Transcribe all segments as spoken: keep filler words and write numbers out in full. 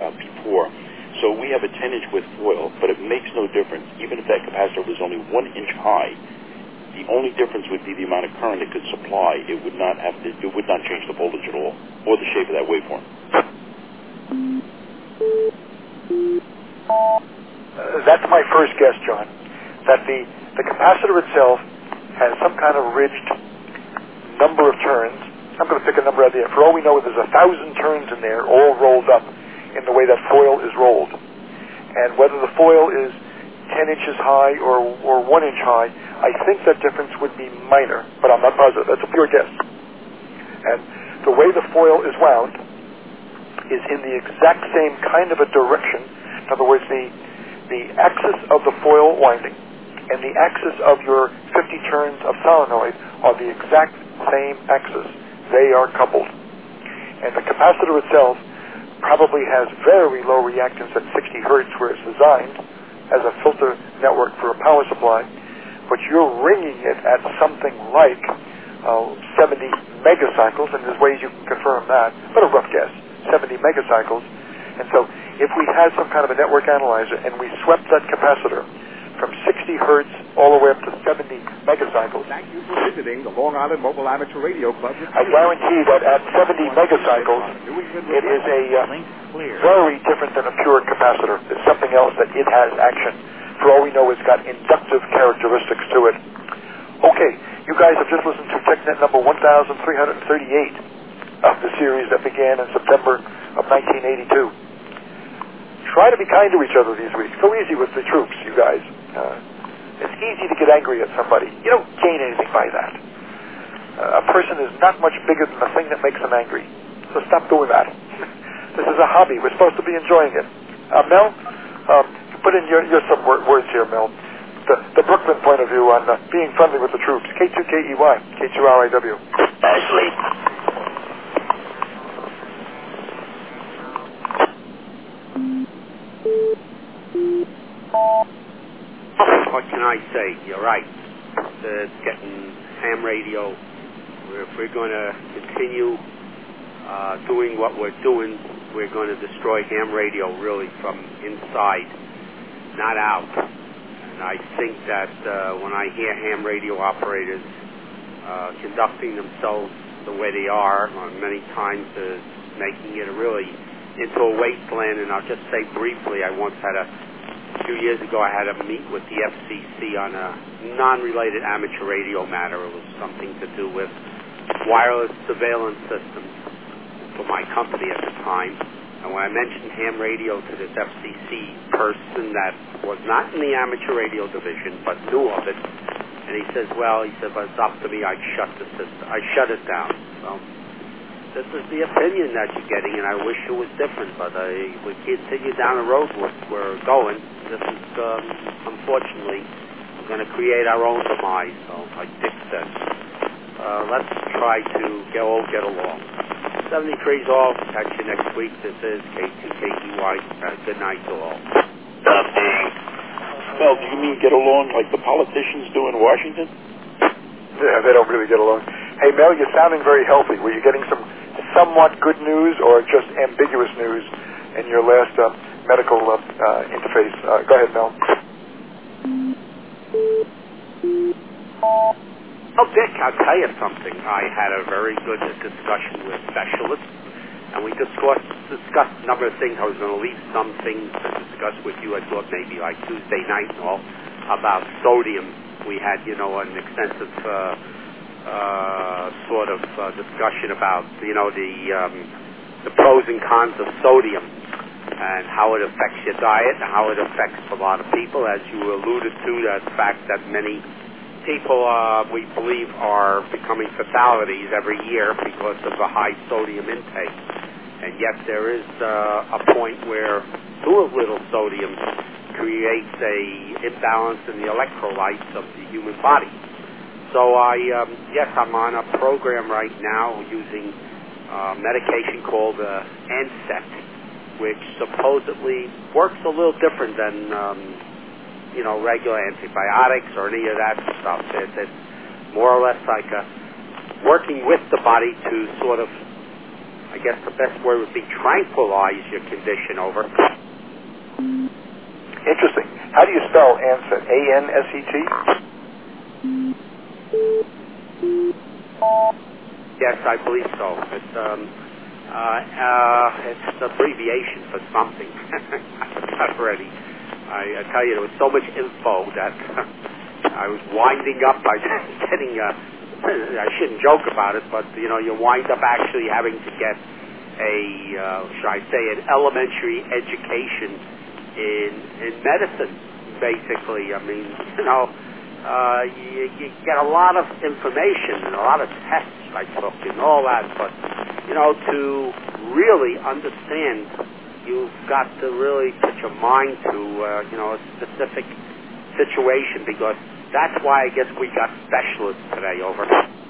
uh, before. So we have a ten inch width foil, but it makes no difference. Even if that capacitor was only one inch high, the only difference would be the amount of current it could supply. It would not have to, it would not change the voltage at all, or the shape of that waveform. Uh, that's my first guess, John, that the, the capacitor itself has some kind of ridged number of turns. I'm going to pick a number out there. For all we know, there's a thousand turns in there, all rolled up in the way that foil is rolled. And whether the foil is ten inches high or, or one inch high, I think that difference would be minor, but I'm not positive. That's a pure guess. And the way the foil is wound is in the exact same kind of a direction. In other words, the, the axis of the foil winding and the axis of your fifty turns of solenoid are the exact same axis. They are coupled. And the capacitor itself probably has very low reactance at sixty hertz where it's designed as a filter network for a power supply, but you're ringing it at something like uh, seventy megacycles, and there's ways you can confirm that, but a rough guess, seventy megacycles. And so if we had some kind of a network analyzer and we swept that capacitor from sixty hertz all the way up to seventy megacycles. Thank you for visiting the Long Island Mobile Amateur Radio Club. I guarantee that at seventy megacycles, it is a uh, very different than a pure capacitor. It's something else that it has action. For all we know, it's got inductive characteristics to it. Okay, you guys have just listened to TechNet number one thousand three hundred thirty-eight of the series that began in September of nineteen eighty-two. Try to be kind to each other these weeks. Go easy with the troops, you guys. Uh, it's easy to get angry at somebody. You don't gain anything by that. Uh, a person is not much bigger than the thing that makes them angry. So stop doing that. This is a hobby. We're supposed to be enjoying it. Uh, Mel, um, put in your, your some wor- words here, Mel. The, the Brooklyn point of view on uh, being friendly with the troops. K two K E Y, K two R I W. Ashley. What can I say? You're right. It's getting ham radio. We're, if we're going to continue uh, doing what we're doing, we're going to destroy ham radio really from inside, not out. And I think that uh, when I hear ham radio operators uh, conducting themselves the way they are, uh, many times uh, making it really into a wasteland. And I'll just say briefly, I once had a A few years ago, I had a meet with the F C C on a non-related amateur radio matter. It was something to do with wireless surveillance systems for my company at the time. And when I mentioned ham radio to this F C C person that was not in the amateur radio division but knew of it, and he says, "Well, he said, but it's up to me. I'd shut the system. I shut it down." Well, this is the opinion that you're getting, and I wish it was different, but I, we continue down the road we're, we're going. This is, um, unfortunately, we're going to create our own demise, so like Dick said. Uh, let's try to get all get along. seventy-three's all. Catch you next week. This is K two K E Y. Uh, good night to all. Well, do you mean get along like the politicians do in Washington? Yeah, they don't really get along. Hey, Mel, you're sounding very healthy. Were you getting some somewhat good news or just ambiguous news in your last uh, medical uh, uh, interface? Uh, go ahead, Mel. Oh, Dick, I'll tell you something. I had a very good discussion with specialists, and we discussed, discussed a number of things. I was going to leave some things to discuss with you. I thought maybe like Tuesday night and all about sodium. We had, you know, an extensive uh, uh, sort of uh, discussion about, you know, the um, the pros and cons of sodium and how it affects your diet and how it affects a lot of people. As you alluded to, the fact that many people, uh, we believe, are becoming fatalities every year because of the high sodium intake. And yet there is uh, a point where too little sodium creates a imbalance in the electrolytes of the human body. So I, um, yes, I'm on a program right now using a medication called uh, Ansett, which supposedly works a little different than, um, you know, regular antibiotics or any of that stuff. It, it's more or less like a working with the body to sort of, I guess the best word would be tranquilize your condition over. Interesting. How do you spell ANSET? A N S E T? Yes, I believe so. It's um, uh, uh, it's an abbreviation for something. Not ready. I, I tell you, there was so much info that I was winding up by getting. Uh, I shouldn't joke about it, but you know, you wind up actually having to get a, uh, should I say, an elementary education in in medicine. Basically, I mean, you know, uh, you, you get a lot of information and a lot of tests I took and all that, but you know, to really understand, you've got to really put your mind to, uh, you know, a specific situation, because that's why I guess we got specialists today. Over.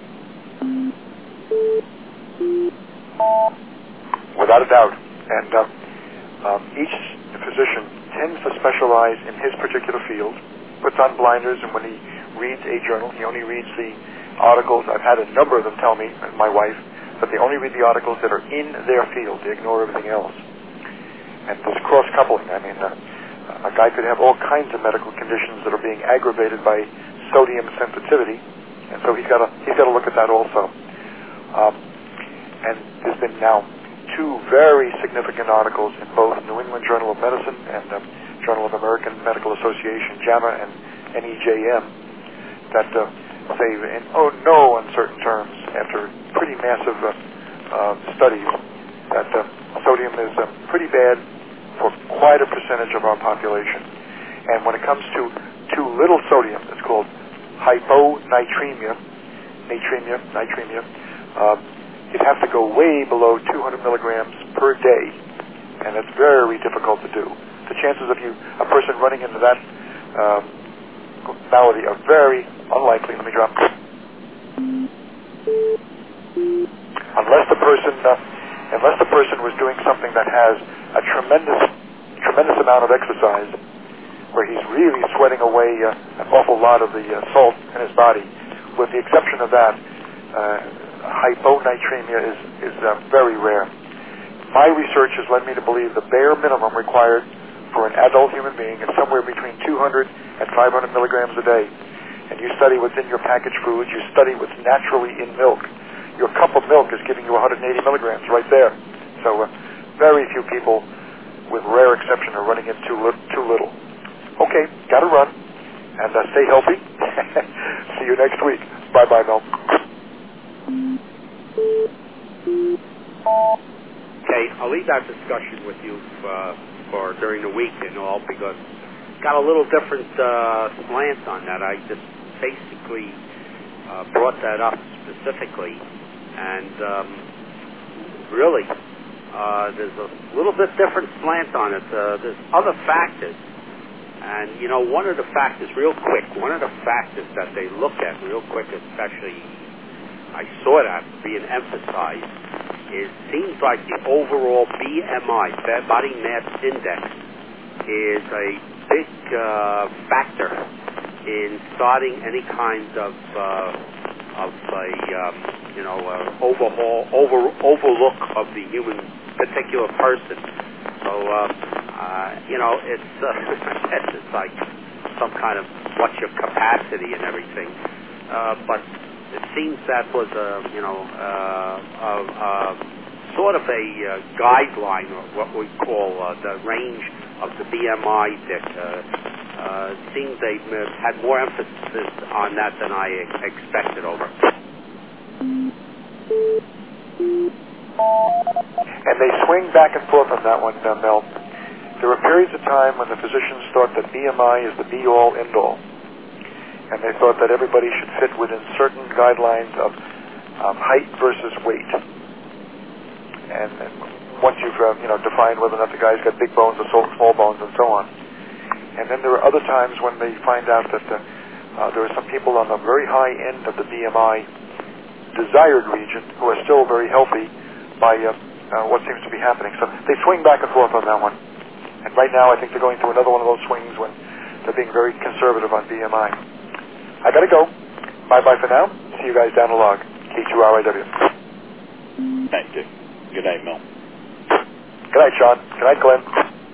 Without a doubt. And uh, um, each physician tends to specialize in his particular field, puts on blinders, and when he reads a journal, he only reads the articles. I've had a number of them tell me, and my wife, that they only read the articles that are in their field. They ignore everything else. And this cross-coupling, I mean, uh, a guy could have all kinds of medical conditions that are being aggravated by sodium sensitivity, and so he's got to he's got to look at that also. Um, and there's been now two very significant articles in both New England Journal of Medicine and um, Journal of American Medical Association, JAMA, and N E J M, that uh, say in oh no uncertain terms, after pretty massive uh, uh, studies, that uh, sodium is uh, pretty bad for quite a percentage of our population. And when it comes to too little sodium, it's called hyponatremia, natremia, nitremia, uh, you'd have to go way below two hundred milligrams per day, and it's very difficult to do. The chances of you, a person running into that um, malady are very unlikely. Let me drop. Unless the person, uh, unless the person was doing something that has a tremendous, tremendous amount of exercise, where he's really sweating away uh, an awful lot of the uh, salt in his body. With the exception of that, uh, hyponatremia is is uh, very rare. My research has led me to believe the bare minimum required for an adult human being is somewhere between two hundred and five hundred milligrams a day. And you study what's in your packaged foods, you study what's naturally in milk. Your cup of milk is giving you one hundred eighty milligrams right there. So uh, very few people, with rare exception, are running in too, li- too little. Okay, gotta run. And uh, stay healthy. See you next week. Bye-bye, Mel. Okay, I'll leave that discussion with you uh, for during the week and all, because got a little different uh, slant on that. I just basically uh, brought that up specifically, and um, really, uh, there's a little bit different slant on it. Uh, there's other factors, and you know, one of the factors, real quick, one of the factors that they look at real quick, especially I saw that being emphasized, it seems like the overall B M I, body mass index, is a big uh, factor in starting any kind of uh, of a um, you know uh, overhaul, over overlook of the human particular person. So uh, uh, you know, it's uh, it's like some kind of what's your capacity and everything, uh, but it seems that was a, you know, uh, a, a sort of a uh, guideline, or what we call uh, the range of the B M I that uh, uh, seems they had more emphasis on that than I expected. Over. And they swing back and forth on that one, uh, Mel. There were periods of time when the physicians thought that B M I is the be-all, end-all. And they thought that everybody should fit within certain guidelines of um, height versus weight. And, and once you've uh, you know defined whether or not the guy's got big bones or small bones and so on. And then there are other times when they find out that uh, uh, there are some people on the very high end of the B M I desired region who are still very healthy by uh, uh, what seems to be happening. So they swing back and forth on that one. And right now I think they're going through another one of those swings when they're being very conservative on B M I. I gotta go. Bye-bye for now. See you guys down the log. K two R I W. Thank you. Good night, Mel. Good night, Sean. Good night, Glenn.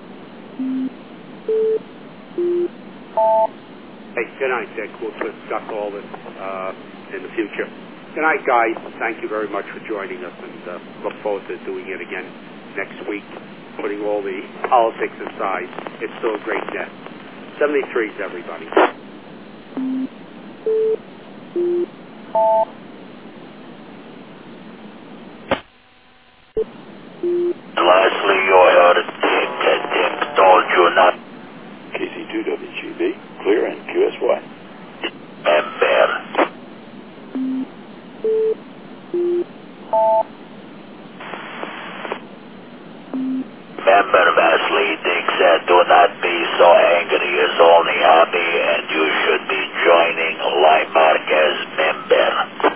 Hey, good night, Dick. We'll discuss all this uh, in the future. Good night, guys. Thank you very much for joining us, and uh, look forward to doing it again next week, putting all the politics aside. It's still a great net. seventy-threes, everybody. Lastly, you heard it. Dick, Dick told you not. K C two W G B, clear and Q S Y. Member. Member Wesley Dick said, do not be so angry, is only happy, and you should be joining Limark as member.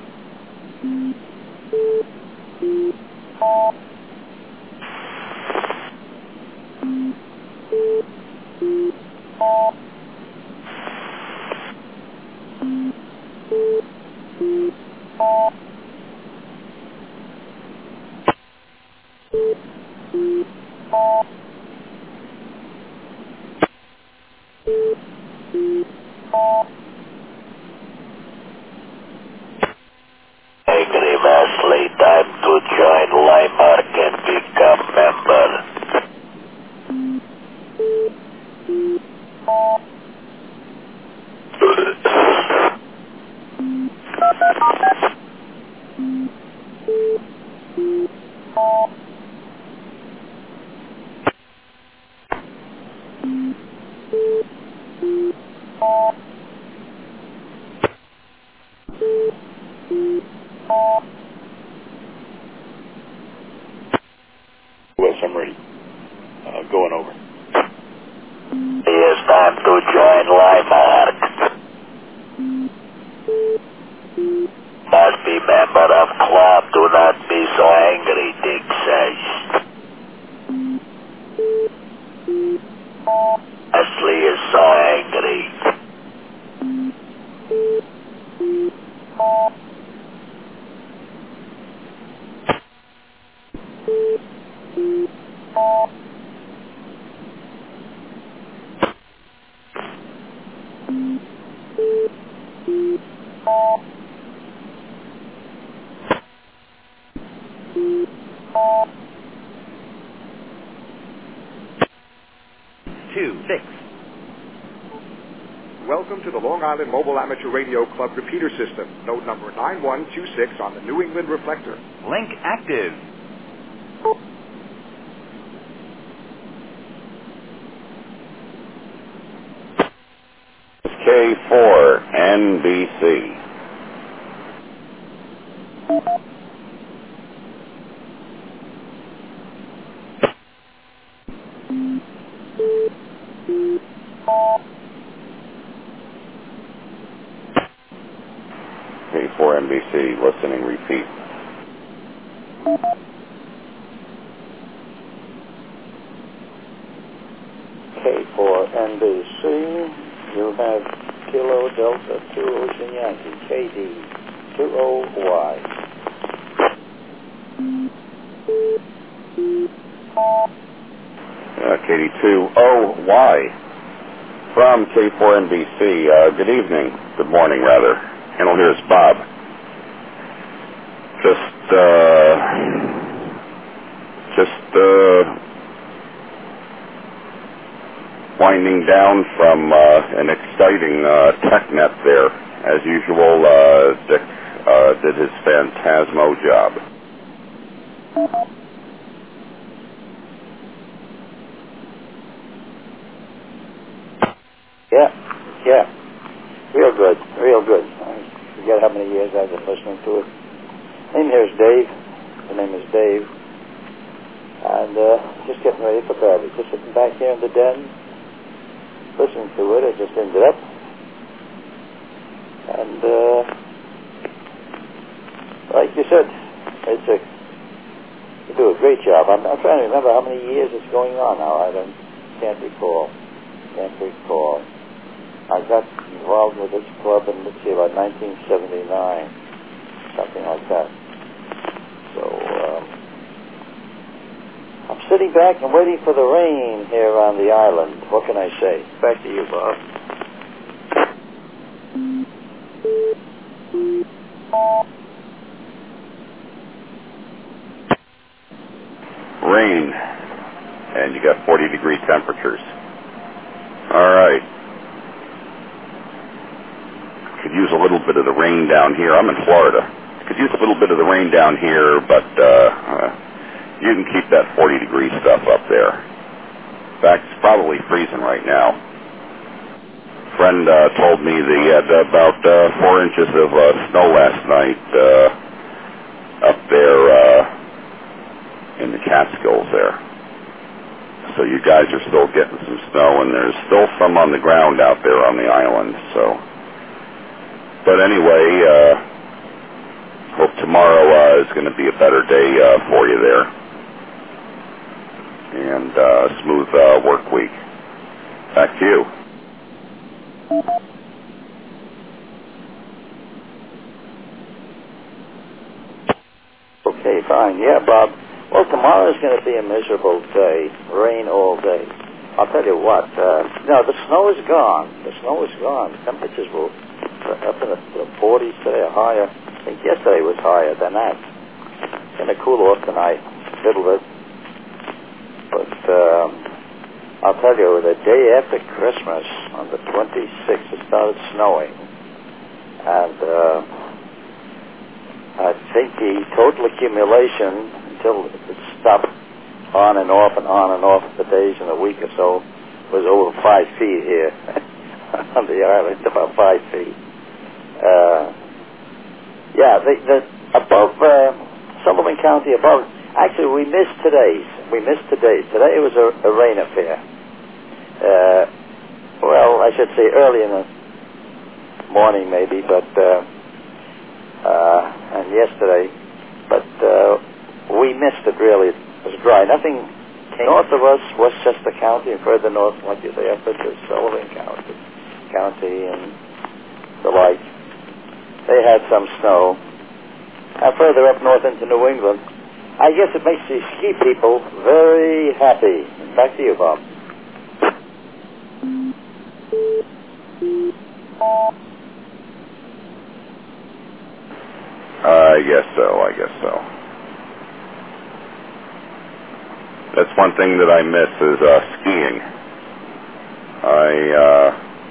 Angry Wesley, time to join Limark and become member. Wes, I'm ready. Uh, going over. It's time to join Limark. Must be member of club. Do not be so angry, Dick says. Wesley is so angry. Two, six. Welcome to the Long Island Mobile Amateur Radio Club repeater system. Node number nine one two six on the New England reflector. Link active. K four N B C. K four N B C, listening, repeat. K four N B C, you have Kilo Delta two Ocean Yankee, K D two O Y. Uh, K D two O Y. From K four N B C, uh, good evening, good morning rather. Handle here is Bob. Just, uh, just, uh, winding down from uh, an exciting uh, TechNet there. As usual, uh, Dick uh, did his phantasmo job. Yeah, yeah, real good, real good. I forget how many years I've been listening to it. Name here is Dave. The name is Dave. And uh, just getting ready for bed. Just sitting back here in the den, listening to it. I just ended up. And uh, like you said, it's a you do a great job. I'm, I'm trying to remember how many years it's going on now. I don't, can't recall. Can't recall. I got involved with this club in, let's see, about nineteen seventy-nine, something like that. So, um, sitting back and waiting for the rain here on the island. What can I say? Back to you, Bob. Rain, and you got forty degree temperatures. All right. Could use a little bit of the rain down here. I'm in Florida. Could use a little bit of the rain down here, but uh, uh, you can keep that forty degree stuff up there. In fact, it's probably freezing right now. Friend uh, told me that he had about uh, four inches of uh, snow last night uh, up there uh, in the Catskills there. So you guys are still getting some snow, and there's still some on the ground out there on the island. So, but anyway, uh, hope tomorrow uh, is going to be a better day uh, for you there, and uh, smooth uh, work week. Back to you. Okay, fine. Yeah, Bob. Well, tomorrow's going to be a miserable day. Rain all day. I'll tell you what. Uh, no, the snow is gone. The snow is gone. Temperatures were up in the forties today, or higher. I think yesterday was higher than that. It's going to cool off tonight a little bit. But um, I'll tell you, the day after Christmas, on the twenty-sixth, it started snowing. And uh, I think the total accumulation, until it stopped on and off and on and off the days in a week or so, was over five feet here on the island, about five feet. Uh, yeah, the, the above uh, Sullivan County, above. Actually, we missed today's. We missed today's. Today was a, a rain affair. Uh, well, I should say early in the morning, maybe, but uh, uh, and yesterday, but. Uh, We missed it, really. It was dry. Nothing came north of us, Westchester County, and further north, like you say, up into Sullivan County, County and the like. They had some snow. And further up north into New England, I guess it makes these ski people very happy. Back to you, Bob. I guess so, I guess so. That's one thing that I miss is uh, skiing. I, uh,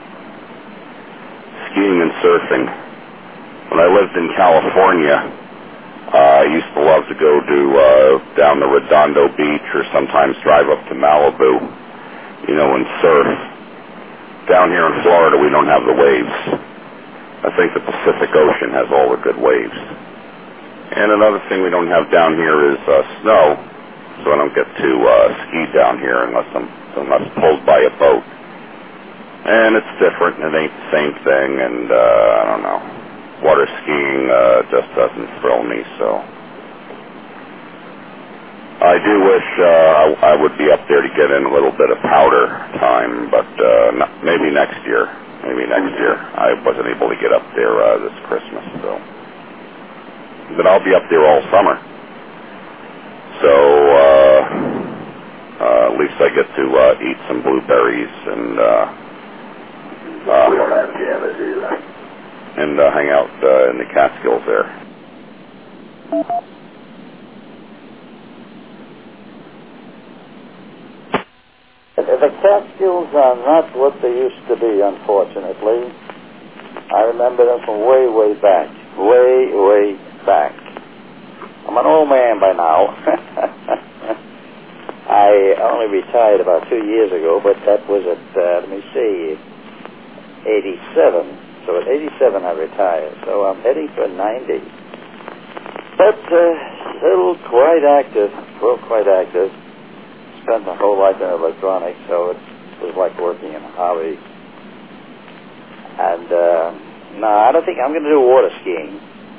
skiing and surfing. When I lived in California, uh, I used to love to go to, uh, down the Redondo Beach or sometimes drive up to Malibu, you know, and surf. Down here in Florida, we don't have the waves. I think the Pacific Ocean has all the good waves. And another thing we don't have down here is uh, snow. So I don't get to uh, ski down here unless I'm unless pulled by a boat. And it's different, and it ain't the same thing, and uh, I don't know. Water skiing uh, just doesn't thrill me, so. I do wish uh, I, I would be up there to get in a little bit of powder time, but uh, not, maybe next year. Maybe next year. I wasn't able to get up there uh, this Christmas, so. But I'll be up there all summer. So, uh, uh, at least I get to uh, eat some blueberries and uh, uh, we don't have cabbage either. And uh, hang out uh, in the Catskills there. The Catskills are not what they used to be, unfortunately. I remember them from way, way back. Way, way back. I'm an old man by now. I only retired about two years ago, but that was at, uh, let me see, eighty-seven. So at eighty-seven I retired. So I'm heading for ninety. But uh, still quite active, well, quite active. Spent my whole life in electronics, so it was like working in a hobby. And, uh, no, I don't think I'm going to do water skiing.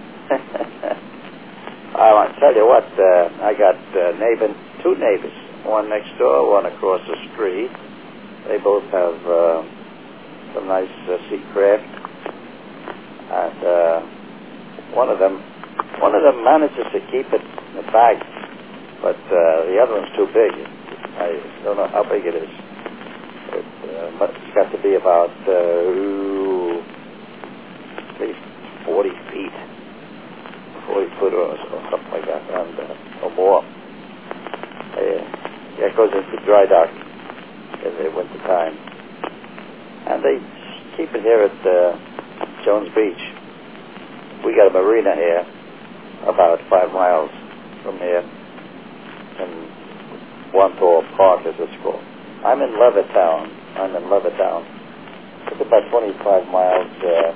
I'll tell you what, uh, I got uh, neighbor, two neighbors, one next door, one across the street. They both have uh, some nice uh, sea craft, and uh, one of them, one of them manages to keep it in the back, but uh, the other one's too big. I don't know how big it is. It, uh, it's got to be about uh, ooh, at least forty feet, forty foot or, or something like that, and uh, or more. Uh, yeah, it goes into dry dock in the winter time, and they keep it here at uh, Jones Beach. We got a marina here, about five miles from here, in Wantor Park, as it's called. I'm in Levittown. I'm in Levittown. It's about twenty-five miles uh,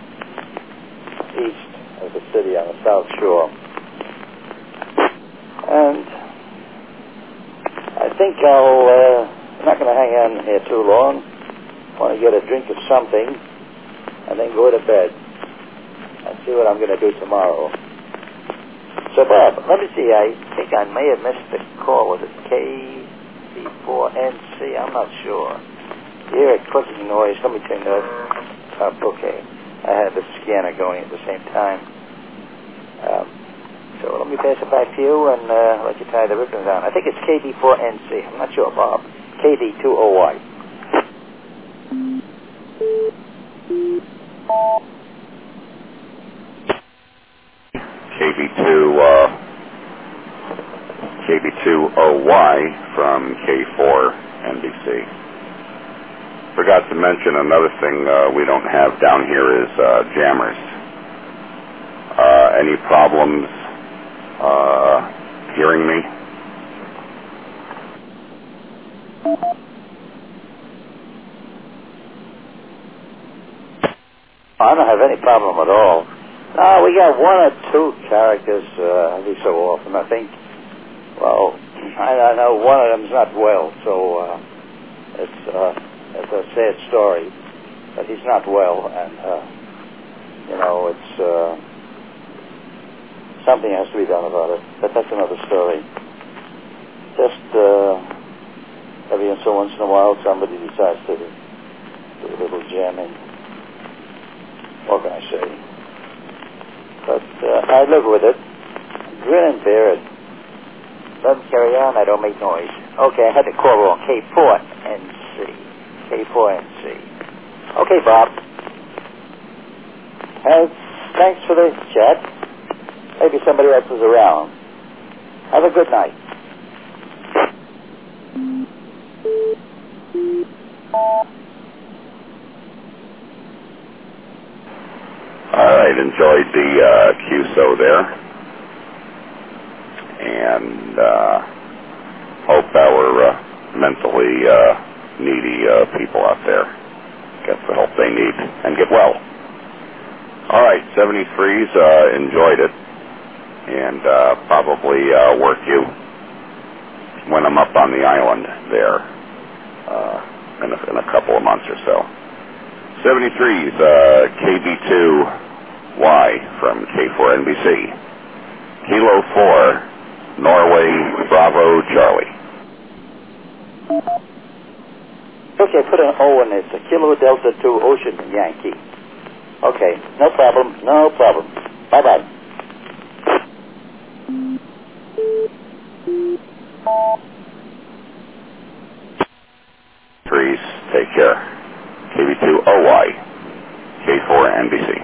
east of the city on the South Shore. And I think I'll, uh, I'm not going to hang on here too long. I want to get a drink of something and then go to bed and see what I'm going to do tomorrow. So, Bob, let me see. I think I may have missed the call. Was it K C four N C? I'm not sure. You hear a clicking noise. Let me turn that up. Okay. I had the scanner going at the same time. Um, so let me pass it back to you and uh, let you tie the ribbons on. I think it's K D four N C. I'm not sure, Bob. K D two O Y. K B two, uh, K B two O Y from K four N B C. Forgot to mention another thing uh, we don't have down here is uh, jammers. Uh, any problems uh, hearing me? I don't have any problem at all. No, we got one or two characters uh, every so often. I think, well, I, I know one of them's not well, so uh, it's, uh, it's a sad story. But he's not well, and, uh, you know, it's, uh, something has to be done about it. But that's another story. Just uh, every so once in a while, somebody decides to do a little jamming. What can I say? But uh, I live with it. Grin and bear it. Let them carry on. I don't make noise. Okay, I had to call wrong. K four N C. K four N C. Okay, Bob. Uh, thanks for the chat. Maybe somebody else is around. Have a good night. All right, enjoyed the uh, Q S O there, and uh, hope our uh, mentally uh, needy uh, people out there get the help they need and get well. All right, seventy-threes, uh, enjoyed it, and uh, probably uh, work you when I'm up on the island there uh, in, a, in a couple of months or so. seventy-threes, uh, K B two Y from K four N B C. Kilo four, Norway, Bravo, Charlie. Okay, put an O in it. It's a Kilo Delta two Ocean Yankee. Okay, no problem, no problem. Bye-bye. Threes, take care. K B two O Y, K four N B C.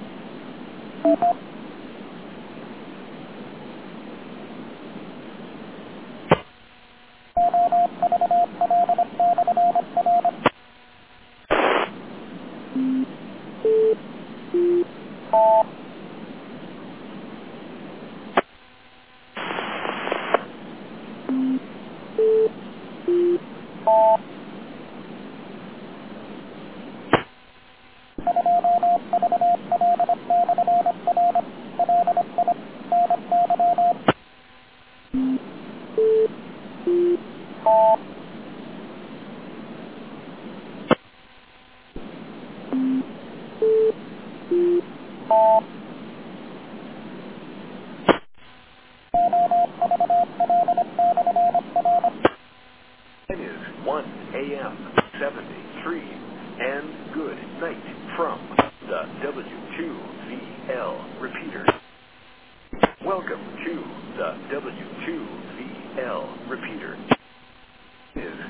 It is one A M seventy-three, and good night from the W two V L repeater. Welcome to the W two V L repeater.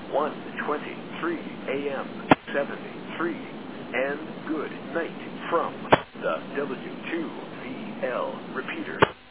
one twenty-three A M seventy-three, and good night from the W two V L repeater.